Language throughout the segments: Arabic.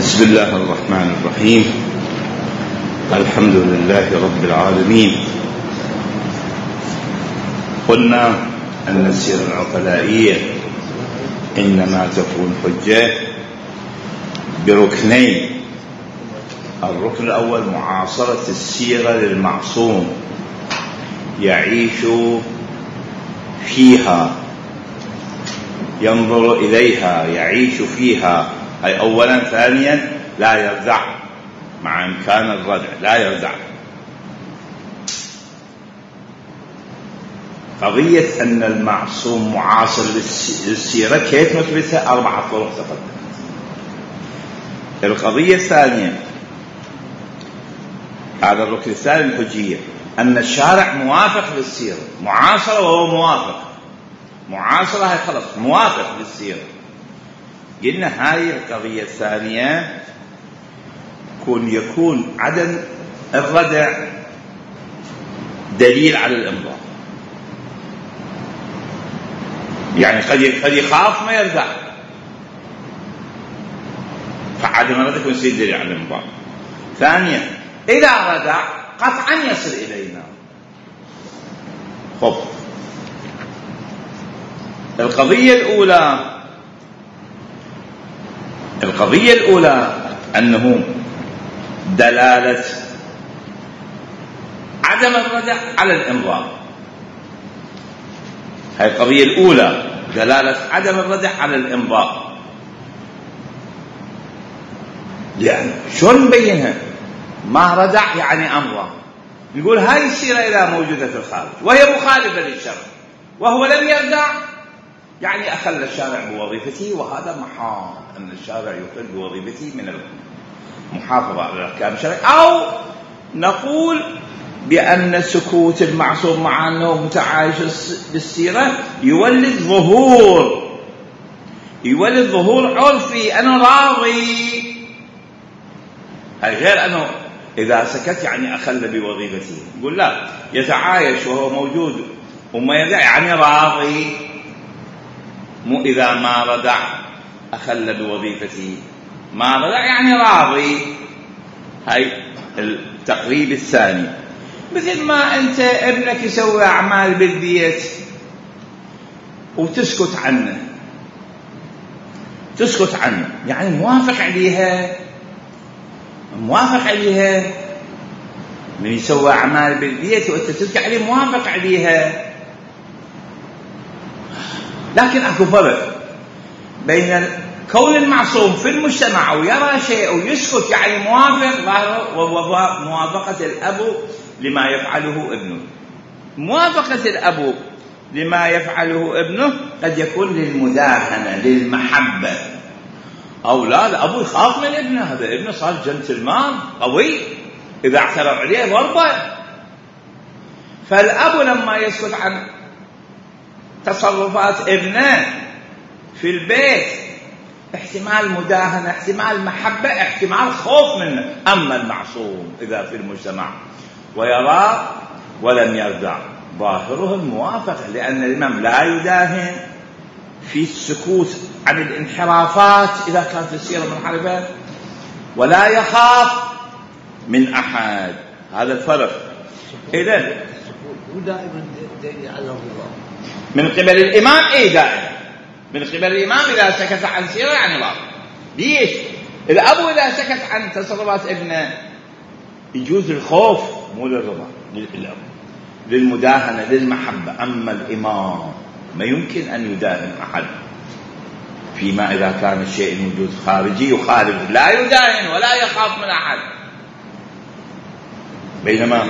بسم الله الرحمن الرحيم. الحمد لله رب العالمين. قلنا أن السيرة العقلائية إنما تكون حجة بركنين. الركن الأول معاصرة السيرة للمعصوم، يعيش فيها، ينظر إليها، يعيش فيها، أي أولا. ثانيا لا يردع، مع إمكان الردع لا يردع. قضية أن المعصوم معاصر للسيرة كيف نثبتها؟ 4 طرق تقدمت. القضية الثانية، هذا الركن الثاني الحجية، أن الشارع موافق للسيرة، معاصرة وهو موافق، معاصرة هي خلص موافق للسيرة. قلنا هذه القضية الثانية يكون عدم الردع دليل على الإمضاء، يعني قد يخاف ما يردع، فعدم الردع يكون دليل على الإمضاء. ثانيا إذا ردع قطعا يصل إلينا. خب، القضية الأولى أنه دلالة عدم الردع على الإمضاء. هذه القضية الأولى، دلالة عدم الردع على الإمضاء. يعني شلون نبينها؟ ما ردع يعني أمضى. نقول هاي السيرة إذا موجودة في الخارج وهي مخالفة للشرع وهو لم يردع، يعني أخل الشارع بوظيفته، وهذا محال أن الشارع يخل بوظيفته من المحافظة على الأحكام الشرعية. أو نقول بأن سكوت المعصوم مع أنه متعايش بالسيرة يولد ظهور عرفي، أنا راضي، هاي غير أنه إذا سكت يعني أخل بوظيفته. نقول لا، يتعايش وهو موجود وما يردع يعني راضي، مو إذا ما ردع أخل بوظيفته، ما ردع يعني راضي. هاي التقريب الثاني. مثل ما أنت ابنك يسوي أعمال بالبيت وتسكت عنه، يعني موافق عليها. من يسوي أعمال بالبيت وأنت تسكت عليه موافق عليها. لكن أكو فرق بين كون المعصوم في المجتمع ويرى شيء ويسكت يعني موافق، وموافقة الأب لما يفعله ابنه. موافقة الأب لما يفعله ابنه قد يكون للمداهنة، للمحبة، أو لا، الأب يخاف من ابنه، هذا ابنه صار جنتلمان قوي، إذا اعترف عليه ضربه. فالأب لما يسكت عن تصرفات ابنه في البيت احتمال مداهنة، احتمال محبة، احتمال خوف منه. أما المعصوم إذا في المجتمع ويرى ولم يردع، ظاهره الموافقة، لأن الإمام لا يداهن في السكوت عن الانحرافات إذا كانت السيرة منحرفة، ولا يخاف من أحد. هذا الفرق. إذن دائما دليل على الرضا من قبل الإمام، دائما من قبل الإمام إذا سكت عن سيرة يعني راضي. ليش؟ الأب إذا سكت عن تصرفات ابنه يجوز الخوف، مو للرضا، للأب، للمداهنة، للمحبة. أما الإمام ما يمكن أن يداهن أحد فيما إذا كان الشيء الموجود خارجي يخالف، لا يداهن ولا يخاف من أحد. بينما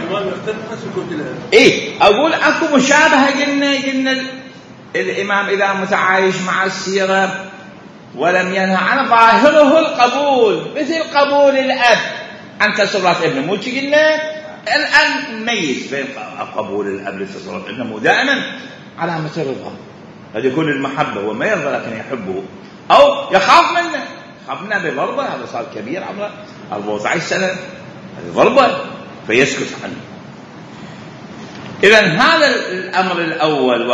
أقول أكو مشابهة. قلنا الإمام إذا متعايش مع السيرة ولم ينهى عن ظاهره القبول، مثل قبول الأب عن تصرفات ابنه. مو قلنا الآن نميز بين قبول الأب لتصرفات ابنه دائما علامة الرضا، قد يكون المحبة وما يرضى لكن يحبه، أو يخاف منه، خافنا بضربة، هذا صار كبير عمره 14 سنة، هذه ضربة فيسكت عنه. إذن هذا الأمر الأول،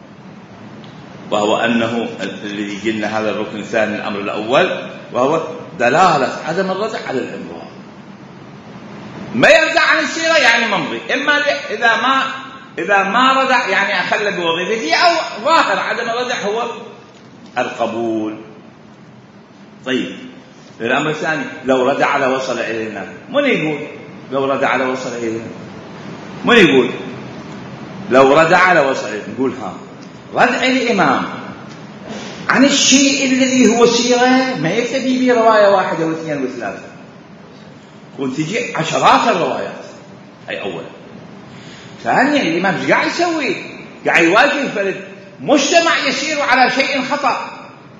وهو أنه الذي قلنا هذا الركن الثاني، الأمر الأول، وهو دلالة عدم الرجع على الإمضاء. ما يرجع عن السيرة يعني ممضي، إما إذا ما رجع يعني أخل بوظيفته، أو ظاهر عدم الرجع هو القبول. طيب الأمر الثاني، لو رجع لوصل إلينا، من يقول لو رجع لوصل إلينا؟ من يقول لو رجع لوصل إلينا؟ نقول رجع الإمام عن الشيء الذي هو سيرة ما يكتفي به رواية واحدة واثنين وثلاثة، وتجي عشرات الروايات. هي أولا. ثانيا، الإمام ايش قاعد يسوي؟ قاعد يواجه فرد مجتمع يسير على شيء خطأ،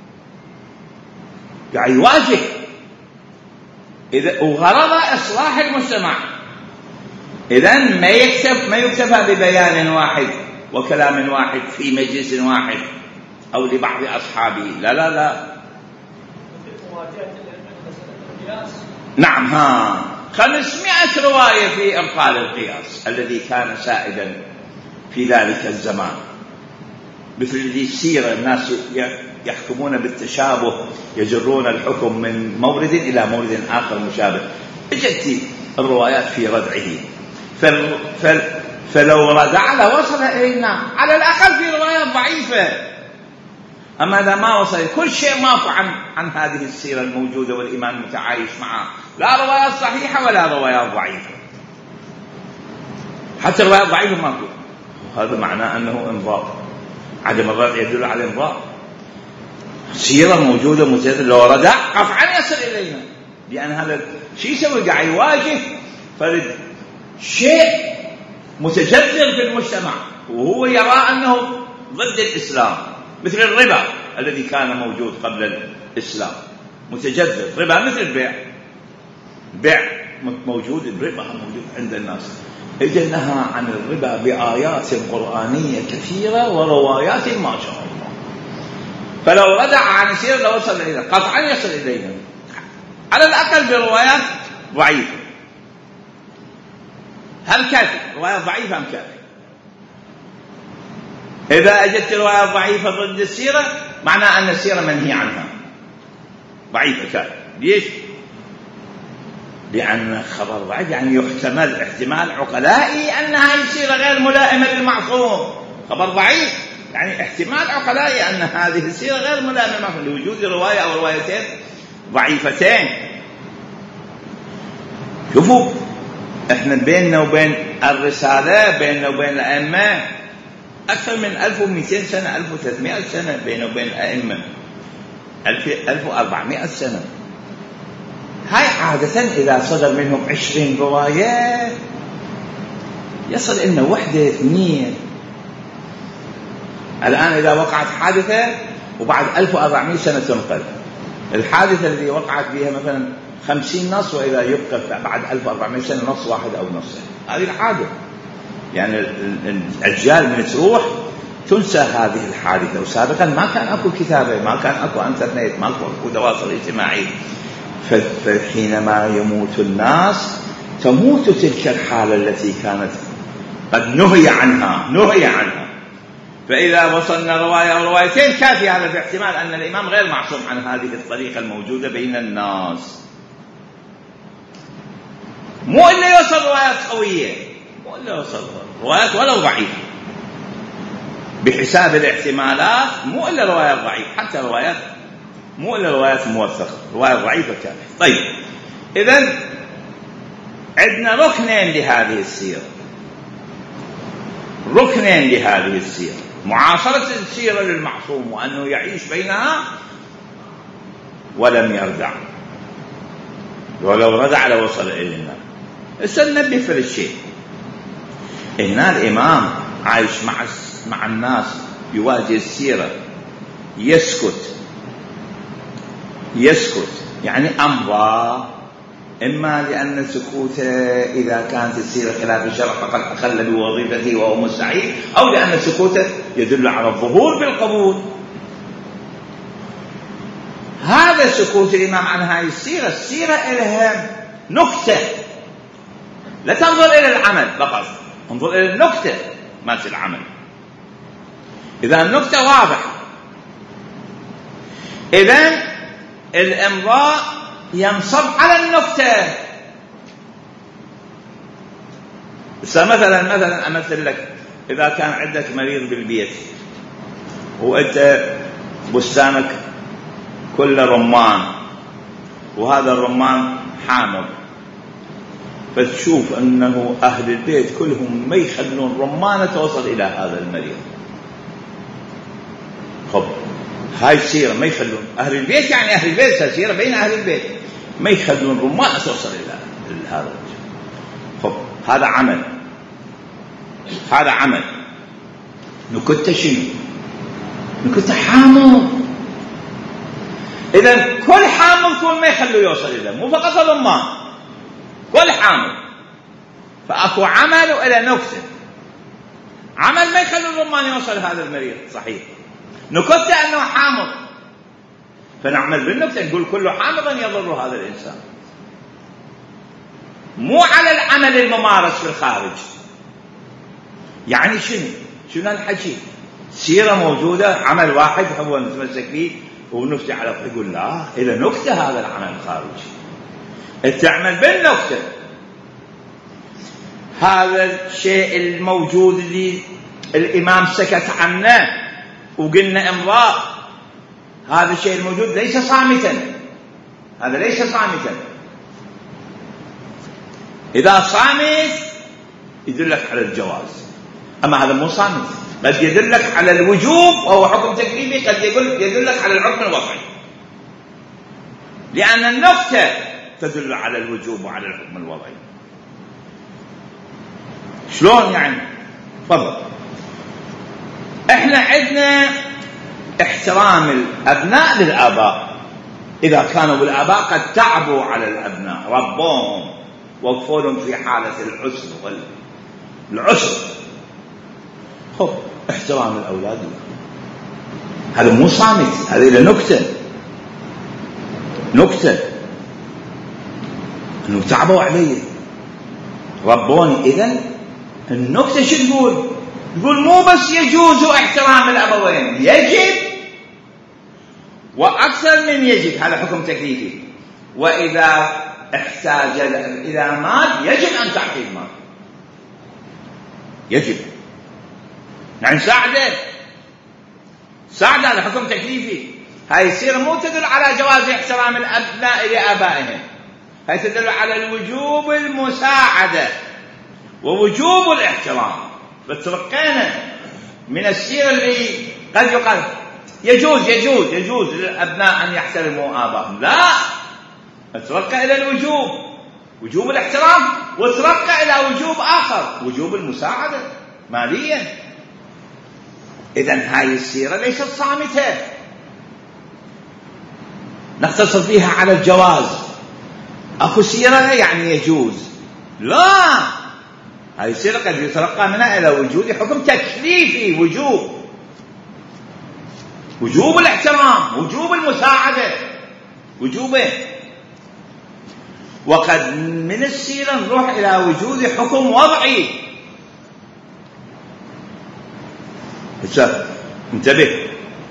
قاعد يواجه وغرض إصلاح المجتمع. إذن ما يكتفى ببيان واحد وكلام واحد في مجلس واحد أو لبعض أصحابه، لا لا لا. نعم 500 رواية في إبطال القياس الذي كان سائدا في ذلك الزمان، مثل الذي السيرة الناس يحكمون بالتشابه، يجرون الحكم من مورد إلى مورد آخر مشابه. اجت الروايات في ردعه، فلو ردع لوصل إلينا على الأقل في روايات ضعيفة. أما إذا ما وصل، كل شيء ماف عن هذه السيرة الموجودة والإيمان متعايش معها، لا روايات صحيحة ولا روايات ضعيفة، حتى روايات ضعيفة ماكو. هذا معناه أنه إمضاء، عدم الرد يدل على إمضاء. سيرة موجودة متجددة، لو ردع قطعا يصل إلينا، لأن هذا شيء يسوي قاعد يواجه فرد شيء متجذر في المجتمع، وهو يرى أنه ضد الإسلام، مثل الربا الذي كان موجود قبل الإسلام، متجذر. ربا مثل البيع موجود، الربا موجود عند الناس. إذن نهى عن الربا بآيات قرآنية كثيرة وروايات ما شاء الله. فلو ردع عن السيرة لوصل إلينا، قطعا يصل إلينا على الأقل بروايات ضعيفة. هل كافي روايات ضعيفة أم كافي؟ إذا أجدت روايات ضعيفة ضد السيرة معناه أن السيرة منهي عنها، ضعيفة كافي. ليش؟ لأن خبر ضعيف يعني يحتمل احتمال عقلائي أن هذه السيرة غير ملائمة للمعصوم. خبر ضعيف يعني احتمال عقلائي أن هذه السيرة غير ملائمة للمعصوم لوجود رواية أو روايتين ضعيفتين. شوفوا احنا بيننا وبين الرسالة، بيننا وبين الأئمة أكثر من 1200 سنة، 1300 سنة بيننا وبين الأئمة، 1400 سنة. هاي عادة إذا صدر منهم 20 رواية يصل إلنا وحدة اثنين. الآن إذا وقعت حادثة وبعد 1400 سنة تنقل، الحادثة التي وقعت فيها مثلا 50 نص، وإذا يبقى بعد 1400 سنة نص واحد أو نصين، هذه الحادثة. يعني الأجيال من تروح تنسى هذه الحادثة. وسابقا ما كان أكو كتابة، ما كان أكو انترنت، ما أكو تواصل اجتماعي. فحينما يموت الناس تموت تلك الحالة التي كانت قد نهي عنها. فإذا وصلنا رواية أو روايتين كافي هذا في احتمال أن الإمام غير معصوم عن هذه الطريقة الموجودة بين الناس. مو إلا يوصل روايات قوية، مو إلا يوصل روايات ولو ضعيفة بحساب الاحتمالات، مو إلا روايات ضعيفة، حتى روايات مو إلا روايات موثقة، روايات ضعيفة كافية. طيب إذن عندنا ركنين لهذه السيرة، معاصرة السيرة للمعصوم وأنه يعيش بينها ولم يرجع، ولو رجع لوصل إلينا. نبه في الشيء إن الإمام عايش مع الناس يواجه السيرة، يسكت يعني أمضى، إما لأن سكوته إذا كانت السيرة خلاف الشرع فقد أخل بوظيفته وهو مستحيل، أو لأن سكوته يدل على الظهور بالقبول. هذا سكوت الإمام عن هذه السيرة إلها نكتة، لا تنظر إلى العمل فقط، انظر إلى النكتة ما في العمل. إذا النكتة واضحة، إذن الإمضاء ينصب على النكتة. مثلا أمثل لك، إذا كان عندك مريض بالبيت وأنت بستانك كله رمان وهذا الرمان حامض، فتشوف أنه أهل البيت كلهم ما يخلون رمانة توصل إلى هذا المريض. خب هاي سيرة ما يخلون أهل البيت، يعني أهل البيت سيرة بين أهل البيت ما يخلون رمانة توصل إلى هذا. خب هذا عمل نكتة شنو؟ نكتة حامض. إذن كل حامض كل ما يخلوا يوصل إلى، مو فقط الرمان، كل حامض. فأكو عمل إلى نكتة. عمل ما يخلوا الرمان يوصل هذا المريض صحيح، نكتة أنه حامض، فنعمل بالنكتة نقول كل حامض يضر هذا الإنسان. مو على العمل الممارس في الخارج. يعني شنو الحكي؟ سيرة موجودة، عمل واحد هو نتمسك فيه ونفتح على يقول لا إلى نكتة هذا العمل الخارجي، تعمل بالنكتة. هذا الشيء الموجود اللي الإمام سكت عنه وقلنا امضاء، هذا الشيء الموجود ليس صامتا، هذا ليس صامتا. إذا صامت يدلك على الجواز، أما هذا مو صامت، قد يدلك على الوجوب وهو حكم تكليفي، قد يدلك على الحكم الوضعي، لأن النكتة تدل على الوجوب وعلى الحكم الوضعي. شلون يعني؟ تفضل. احنا عندنا احترام الأبناء للآباء، إذا كانوا الآباء قد تعبوا على الأبناء، ربوهم وقفوا لهم في حالة العسر. خب احترام الأولاد هذا مو صامت، هذا إلى نكتة أنه تعبوا علي ربوني. إذن النكتة شو تقول؟ تقول مو بس يجوز احترام الأبوين، يجب وأكثر من يجب، هذا حكم تكليفي. وإذا احتاج إلى مال يجب أن تعطي المال، يجب يعني ساعده على حكم تكليفي. هاي السيرة مو تدل على جواز احترام الأبناء لآبائهم، هاي تدل على الوجوب المساعدة ووجوب الاحترام. فترقينا من السيرة اللي قد يقال يجوز للأبناء أن يحترموا آبائهم، لا، ترقى إلى الوجوب، وجوب الاحترام، وترقى إلى وجوب آخر، وجوب المساعدة ماليا. إذن هاي السيرة ليست صامتة نقتصر فيها على الجواز. أكو سيرة يعني يجوز، لا، هاي السيرة قد يترقى منها إلى وجود حكم تكليفي، وجوب الاحترام، وجوب المساعدة، وجوبه. وقد من السيرة نروح إلى وجود حكم وضعي. انتبه،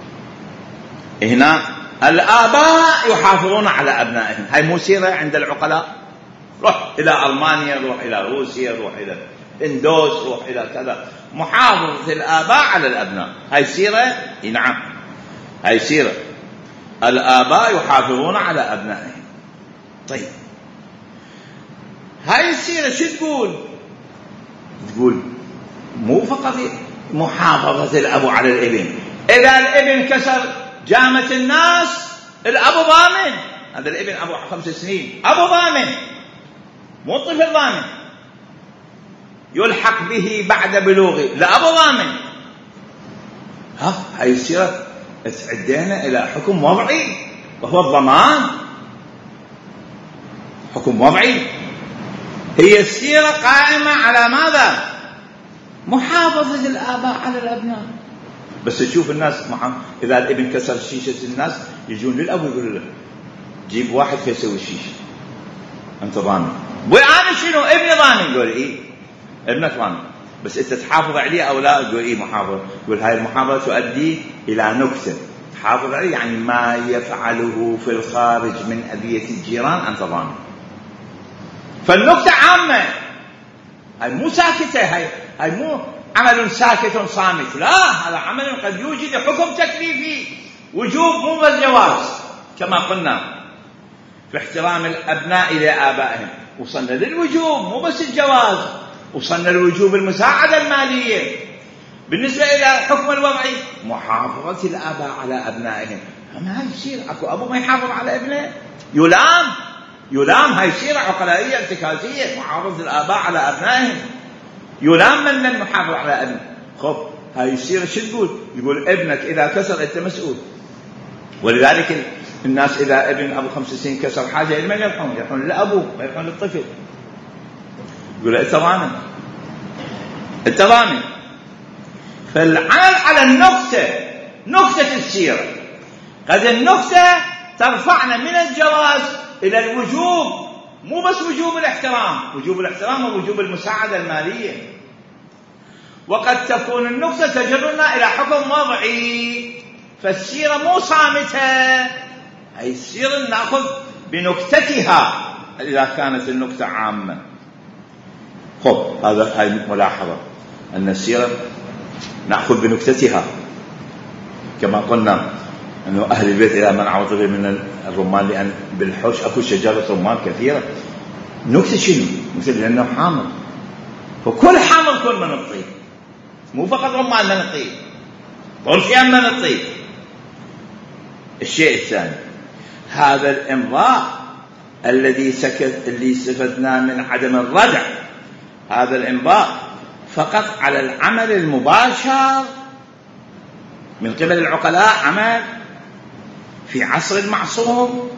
هنا الآباء يحافظون على أبنائهم، هاي مو سيرة عند العقلاء. روح إلى ألمانيا، روح إلى روسيا، روح إلى إندوس، روح إلى كذا، محافظة الآباء على الأبناء. هاي سيرة، نعم، هاي سيرة الآباء يحافظون على أبنائهم. طيب هاي السيرة شو تقول؟ مو فقط محافظة الأب على الابن. إذا الابن كسر جامة الناس الأب ضامن، هذا الابن أبو 5 سنين أبو ضامن، مو طفل ضامن يلحق به بعد بلوغه، لا أبو ضامن. هاي السيرة تعدينا إلى حكم وضعي وهو الضمان، حكم وضعي. هي السيرة قائمة على ماذا؟ محافظة الآباء على الأبناء. بس تشوف الناس إذا الابن كسر شيشة الناس يجون للأب ويقولوا له جيب واحد يسوي الشيشة، أنت ضامن. وأنا شنو؟ ابني ضامن. يقول إيه، ابنك ضامن، بس أنت تحافظ عليه أو لا؟ يقول إيه محافظ. يقول هاي المحافظة تؤدي إلى نكتة، حافظ عليه يعني ما يفعله في الخارج من أذية الجيران أنت ضامن. فالنكتة عامة، هاي مو ساكتة، هاي مو عمل ساكت صامت، لا، هذا عمل قد يوجد حكم تكليفي وجوب مو بس جواز كما قلنا في احترام الأبناء لآبائهم. وصلنا للوجوب مو بس الجواز، وصلنا للوجوب المساعدة المالية. بالنسبة إلى الحكم الوضعي محافظة الآباء على أبنائهم. ما يصير أكو أبو ما يحافظ على ابنه يلام، هاي يصير عقلائية ارتكازية. محافظة الآباء على أبنائهم يلام من لم يحافظ على ابنه. خب هاي يصير شو يقول ابنك إذا كسر أنت مسؤول. ولذلك الناس إذا ابن أبو 5 سنين كسر حاجة لمن يرحون لأبوه ما يرحون للطفل. يقول أنت ضامن. فالعمل على نكتة السيرة، قد النكتة ترفعنا من الجواز إلى الوجوب، مو بس وجوب الاحترام ووجوب المساعدة المالية. وقد تكون النكتة تجرنا إلى حكم وضعي، فالسيرة مو صامتة، هي السيرة نأخذ بنكتتها إذا كانت النكتة عامة. خب هاي ملاحظة أن السيرة نأخذ بنكتتها، كما قلنا أنه أهل البيت إذا منعوا طفل من الرمان لأن بالحوش أكو شجرة رمان كثيرة، نكتة شنو؟ مثل لأنه حامض، فكل حامض كل من الطيب، مو فقط رمان من الطيب، كل شيء من الطيب. الشيء الثاني هذا الإمضاء الذي اللي استفدناه من عدم الردع، هذا الإمضاء فقط على العمل المباشر من قبل العقلاء، عمل في عصر المعصوم.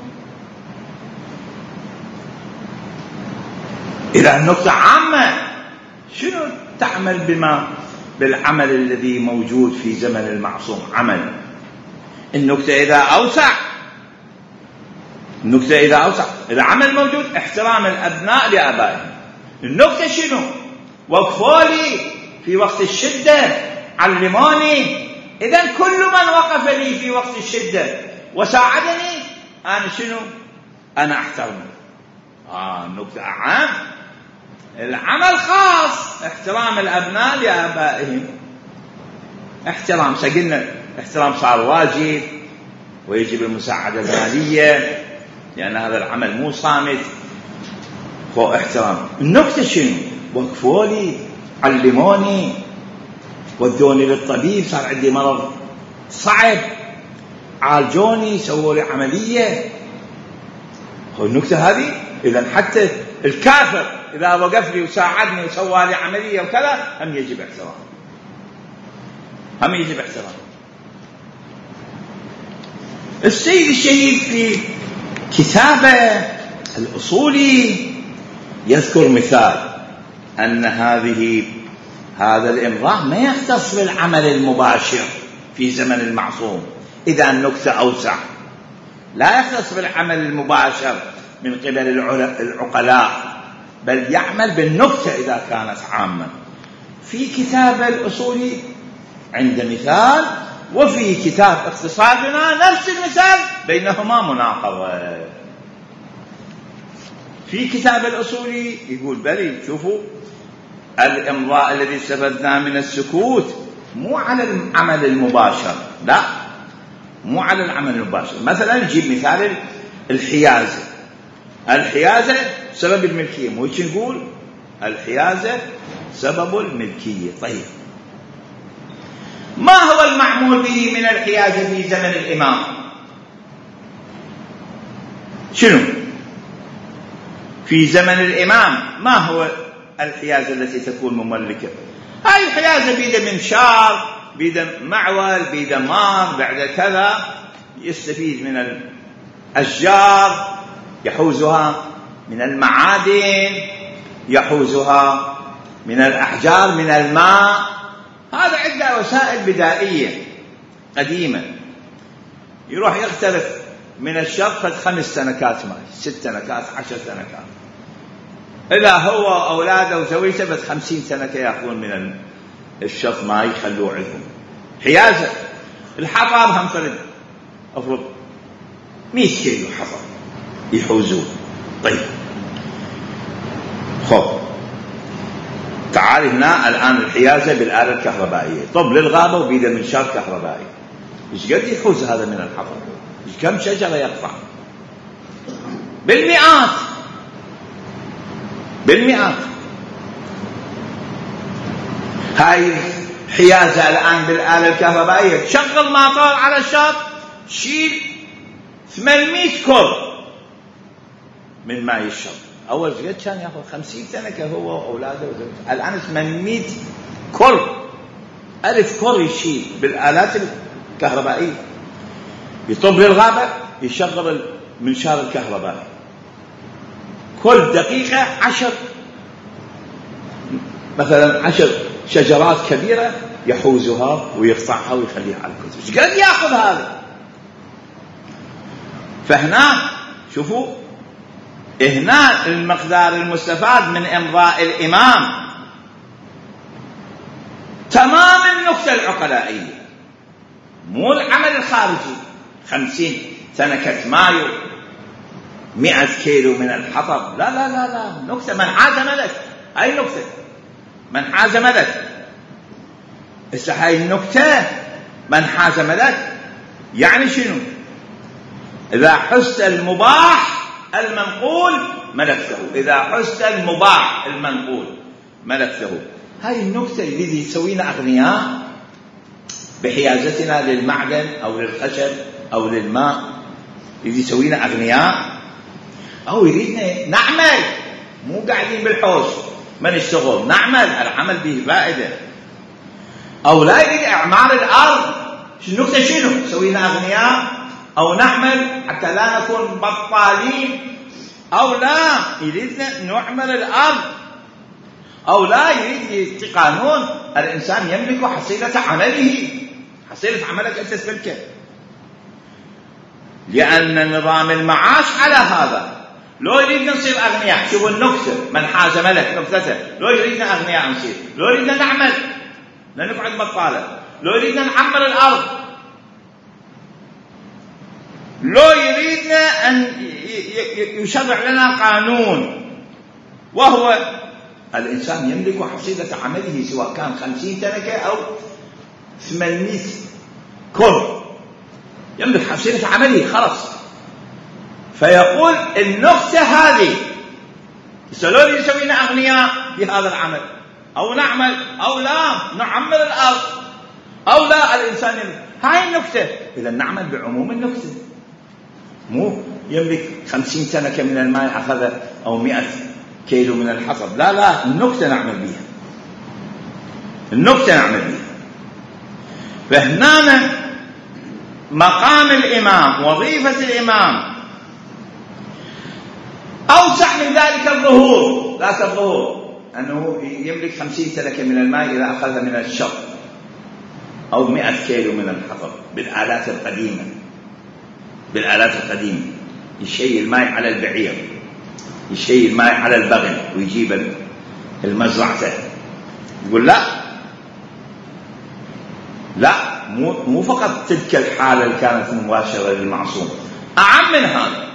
إذا النكتة عامة شنو تعمل بالعمل الذي موجود في زمن المعصوم؟ عمل النكتة إذا أوسع، إذا عمل موجود احترام الأبناء لآبائهم. النكتة شنو؟ وقفولي في وقت الشدة، علموني. إذن كل من وقف لي في وقت الشدة وساعدني أنا شنو؟ أنا أحترمه. النكتة عام. العمل خاص، احترام الأبناء لآبائهم. احترام سجلنا، احترام صار واجب ويجب المساعدة المالية لأن هذا العمل مو صامت، هو احترام. النكتة شنو؟ وقفولي، علموني، ودوني للطبيب، صار عندي مرض صعب، عالجوني، سووا لي عملية. هو النكتة هذه. إذن حتى الكافر إذا وقف لي وساعدني وسوى لي عملية وكذا هم يجب احترام. السيد الشهيد في كتابه الأصولي يذكر مثال أن هذا الإمضاء ما يختص بالعمل المباشر في زمن المعصوم. إذا النكتة أوسع، لا يختص بالعمل المباشر من قبل العقلاء، بل يعمل بالنكتة إذا كانت عامة. في كتاب الأصولي عند مثال، وفي كتاب اقتصادنا نفس المثال، بينهما مناقضة. في كتاب الأصولي يقول بلي شوفوا الإمضاء الذي استفدناه من السكوت مو على العمل المباشر، لا، مو على العمل المباشر. مثلا نجيب مثال الحيازة سبب الملكية، مو هيك نقول الحيازة سبب الملكية. طيب ما هو المعمول به من الحيازة في زمن الإمام؟ شنو في زمن الإمام؟ ما هو الحيازة التي تكون مملكة؟ هاي الحيازة بيد منشار، بيد معول، بيد مار، بعد كذا يستفيد من الأشجار، يحوزها من المعادن، يحوزها من الأحجار، من الماء. هذا عدة وسائل بدائية قديمة. يروح يختلف من الشرق 5 تنكات ماء، 6 تنكات، 10 تنكات. إذا هو أولاده وزوجته بس 50 تنكة يأخذون من الشرق ماء يخلوه عندهم. حيازة. الحطب هم فرد أفرض 100 كيلو حطب يحوزون. طيب خب تعال هنا الآن الحيازة بالآلة الكهربائية، طب للغابة وبيده منشار كهربائي، إيش قد يحوز هذا من الحطب؟ إيش كم شجرة يقطع؟ بالمئات. هاي حيازة الآن بالآلة الكهربائية، تشغل ماطور على الشاط، شيل 800 كر من ماء الشرب. أول قد كان يأخذ 50 سنة هو وأولاده وزوجته، الآن 800 كر، 1000 كر يشيل بالآلات الكهربائية. يطب للغابة يشغل المنشار الكهربائي، كل دقيقة 10 مثلا 10 شجرات كبيرة يحوزها ويقطعها ويخليها على الكتب. ايش قد يأخذ هذا؟ فهنا شوفوا هنا المقدار المستفاد من إمضاء الإمام تمام النكتة العقلائية، مو العمل الخارجي. 50 سنة كتمايو 100 كيلو من الحطب، لا لا لا لا، نكتة من حاز ملك. هاي نكتة من حاز ملك. هاي النكتة من حاز ملك يعني شنو؟ إذا حست المباح المنقول ملكته، إذا حست المباح المنقول ملكته. هاي النكتة الذي يسوينا أغنياء بحيازتنا للمعدن أو للخشب أو للماء، الذي يسوينا أغنياء أو يريدنا نعمل، مو قاعدين بالحوش ما نشتغل، نعمل، العمل به فائدة. أو لا يريد إعمار الأرض، النكتة شنو؟ يسوينا أغنياء أو نعمل حتى لا نكون بطالين، أو لا يريدنا نعمر الأرض، أو لا يريد قانون الإنسان يملك حصيلة عمله. حصيلة عملك أنت تملكه، لأن نظام المعاش على هذا. لو يريدنا نصير أغنياء، شوفوا النكتة من حاز ملك نكتته، لو يريدنا أغنياء نصير، لو يريدنا نعمل لا نقعد بطالة، لو يريدنا نعمر الأرض، لو يريدنا أن يشرع لنا قانون، وهو الإنسان يملك حصيلة عمله سواء كان 50 تنكة أو 800 كر، يملك حصيلة عمله خلاص. فيقول النكتة هذه سلولي يسوينا أغنياء بهذا العمل، أو نعمل أو لا نعمر الأرض، أو لا الإنسان يملك. هاي النكتة. إذا نعمل بعموم النكتة، مو يملك 50 سنة من الماء أخذ أو 100 كيلو من الحطب، لا لا، النكتة نعمل بها، النكتة نعمل بها. فهنا مقام الإمام، وظيفة الإمام أوسع من ذلك الظهور، ذاك الظهور أنه يملك 50 سنة من الماء إذا أخذ من الشط، أو 100 كيلو من الحطب بالآلات القديمة، بالآلات القديمة يشيل الماء على البعير، يشيل الماء على البغل ويجيب المزرعة. يقول لا لا، مو فقط تلك الحالة اللي كانت مباشرة للمعصوم، أعم من هذا،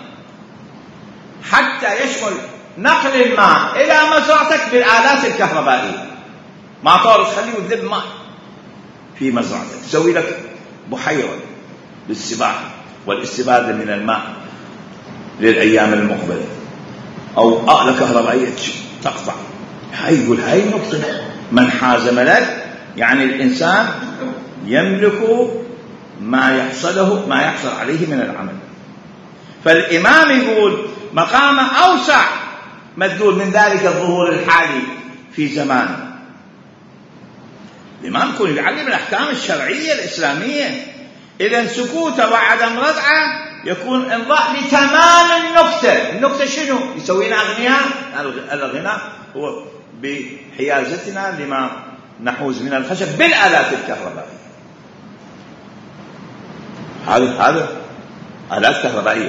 حتى يشمل نقل الماء إلى مزرعتك بالآلات الكهربائية. ماطور تخليه يذب ماء في مزرعتك، تسوي لك بحيرة للسباحة والاستفادة من الماء للأيام المقبلة، أو آلة كهربائية تقطع. هاي يقول هاي النقطة من حاز ملك، يعني الإنسان يملك ما يحصل عليه من العمل. فالإمام يقول مقام أوسع مدلول من ذلك الظهور الحالي في زمانه. الإمام يكون يعلم الأحكام الشرعية الإسلامية، إذن سكوته وعدم ردعه يكون إمضاء لتمام النكتة. النكتة شنو؟ يسوينا أغنياء. الغناء هو بحيازتنا لما نحوز من الخشب بالآلات الكهربائية. هذا آلات كهربائية.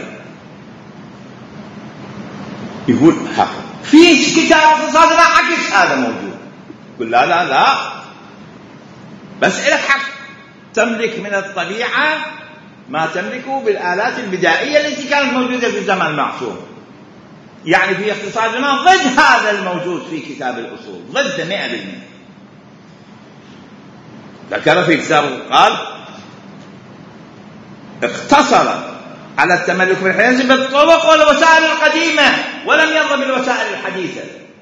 يقول في كتاب اقتصاد لا عكس هذا موجود. يقول لا لا لا، بس إلك حق تملك من الطبيعة ما تملكه بالآلات البدائية التي كانت موجودة في الزمن المعصوم. يعني في اقتصادنا ضد هذا الموجود في كتاب الأصول، ضد 100%. ذكر في كتابه قال اختصر على التملك بالحياة بالطرق والوسائل القديمة ولم يرضى بالوسائل الحديثة.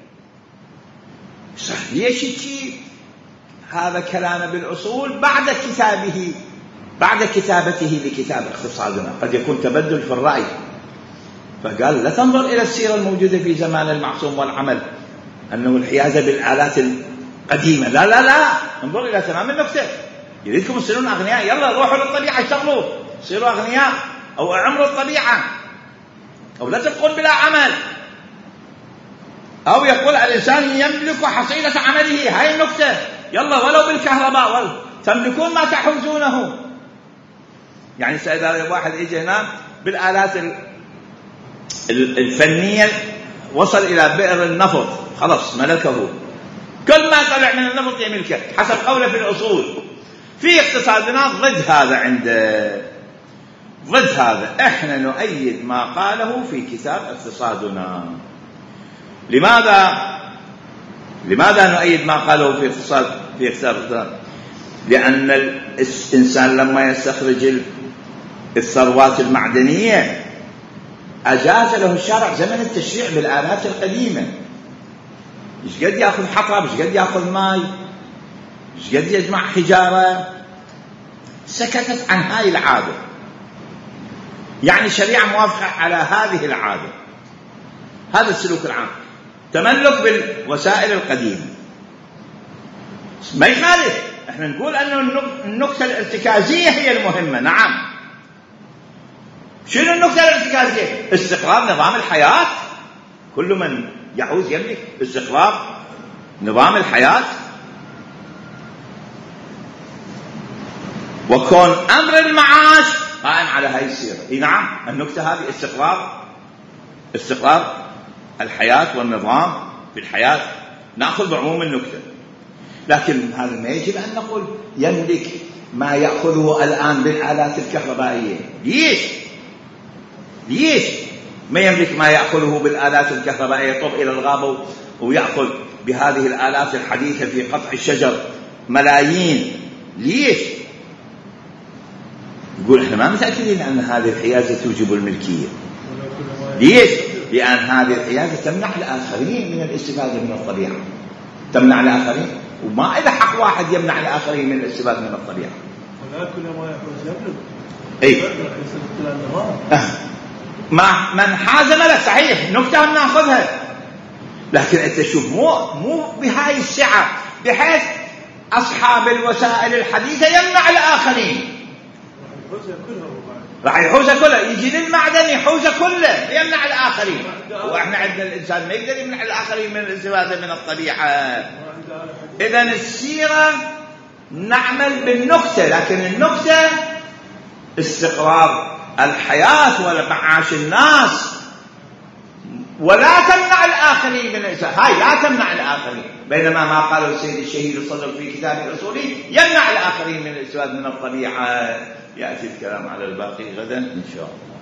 ليش هذا كلام بالأصول بعد كتابته لكتاب اقتصادنا؟ قد يكون تبدل في الرأي، فقال لا تنظر إلى السيرة الموجودة في زمان المعصوم والعمل أنه الحيازة بالآلات القديمة، لا لا لا، انظر إلى تمام النكتة. يريدكم تصيرون أغنياء، يلا روحوا للطبيعة اشتغلوا، صيروا أغنياء، أو اعمروا الطبيعة، أو لا تبقون بلا عمل. أو يقول الإنسان يملك حصيلة عمله، هاي النكتة، يلا ولو بالكهرباء تملكون ما تحوزونه. يعني إذا واحد يجي هنا بالآلات الفنية وصل إلى بئر النفط، خلص ملكه، كل ما طلع من النفط يملكه حسب قوله في الأصول. في اقتصادنا ضد هذا، ضد هذا. احنا نؤيد ما قاله في كتاب اقتصادنا. لماذا نؤيد ما قاله في كتاب اقتصادنا؟ لأن الإنسان لما يستخرج الثروات المعدنية أجاز له الشرع زمن التشريع بالآلات القديمة. إيش قد يأخذ حطب، إيش قد يأخذ ماء، إيش قد يجمع حجارة، سكتت عن هاي العادة. يعني الشريعة موافقة على هذه العادة، هذا السلوك العام، تملك بالوسائل القديمة. ما يخالف، احنا نقول أن النكتة الارتكازية هي المهمة. نعم، شنو النكتة الارتكازية؟ استقرار نظام الحياة، كل من يعوز يملك استقرار نظام الحياة، وكون أمر المعاش قائم على هاي السيرة. نعم، النكتة هذه استقرار الحياة والنظام في الحياة، نأخذ بعموم النكتة. لكن هذا ما يجب أن نقول يملك ما يأخذه الآن بالآلات الكهربائية. ليش ما يملك ما يأخذه بالآلات الكهربائية؟ يطب إلى الغابة ويأخذ بهذه الآلات الحديثة في قطع الشجر ملايين. ليش؟ يقول احنا ما متأكدين أن هذه الحيازة توجب الملكية. ليش؟ لأن هذه الحيازة تمنع الآخرين من الاستفادة من الطبيعة، تمنع الآخرين، وما إذا حق واحد يمنع الآخرين من الاستفادة من الطبيعة. كل ما يحوز يملك. أي ما من حاز ملك، صحيح، نكتة ناخذها، لكن أنت شوف مو بهاي السعة، بحيث أصحاب الوسائل الحديثة يمنع الآخرين، راح يحوزه كله، يجي للمعدن يحوزه كله، يمنع الآخرين. وإحنا عندنا الإنسان ما يقدر يمنع الآخرين من الاستفادة من الطبيعة. إذن السيرة نعمل بالنكتة، لكن النكتة استقرار الحياة ومعاش الناس، ولا تمنع الآخرين من الاستفادة. هاي لا تمنع الآخرين، بينما ما قاله السيد الشهيد الصدر في كتاب الأصولي يمنع الآخرين من الاستفادة من الطبيعة. يأتي الكلام على الباقي غدا إن شاء الله.